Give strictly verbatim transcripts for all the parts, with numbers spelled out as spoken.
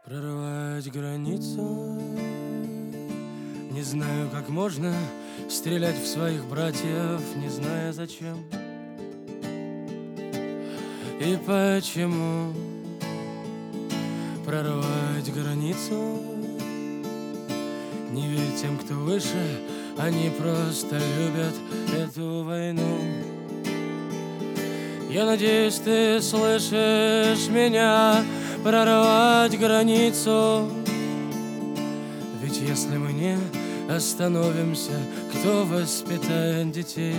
Прорвать границу. Не знаю, как можно стрелять в своих братьев, не зная зачем и почему. Прорвать границу. Не верь тем, кто выше, они просто любят эту войну. Я надеюсь, ты слышишь меня. Прорвать границу. Ведь если мы не остановимся, кто воспитает детей,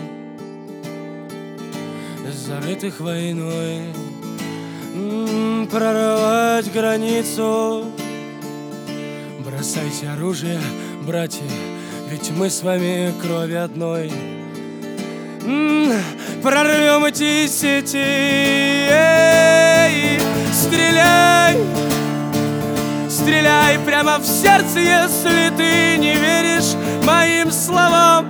зарытых войной? М-м, прорвать границу. Бросайте оружие, братья, ведь мы с вами крови одной. М-м, прорвем эти сети. Эй, стреляй, стреляй прямо в сердце, если ты не веришь моим словам.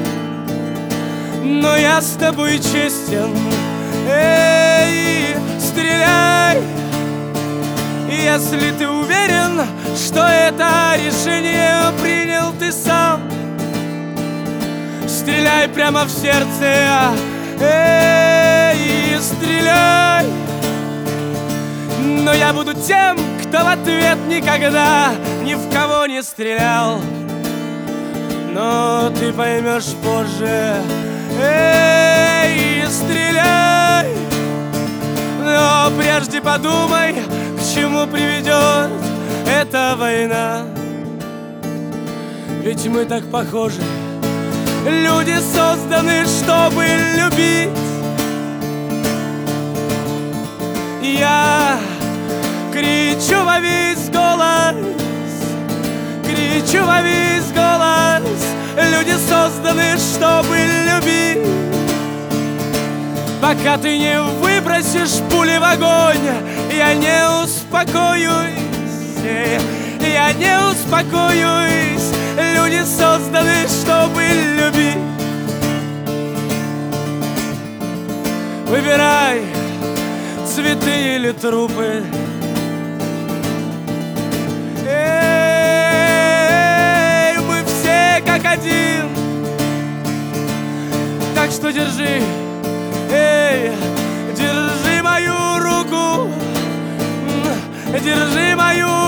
Но я с тобой честен. Эй, стреляй, если ты уверен, что это решение принял ты сам. Стреляй прямо в сердце. Эй, стреляй. Но я буду тем, кто в ответ никогда ни в кого не стрелял. Но ты поймешь позже. Эй, стреляй. Но прежде подумай, к чему приведет эта война. Ведь мы так похожи. Люди созданы, чтобы любить. Я кричу во весь голос, кричу во весь голос. Люди созданы, чтобы любить. Пока ты не выбросишь пули в огонь, я не успокоюсь, я не успокоюсь. Люди созданы, чтобы любить. Выбирай цветы или трупы. Эй, мы все как один. Так что держи, эй, держи мою руку, держи мою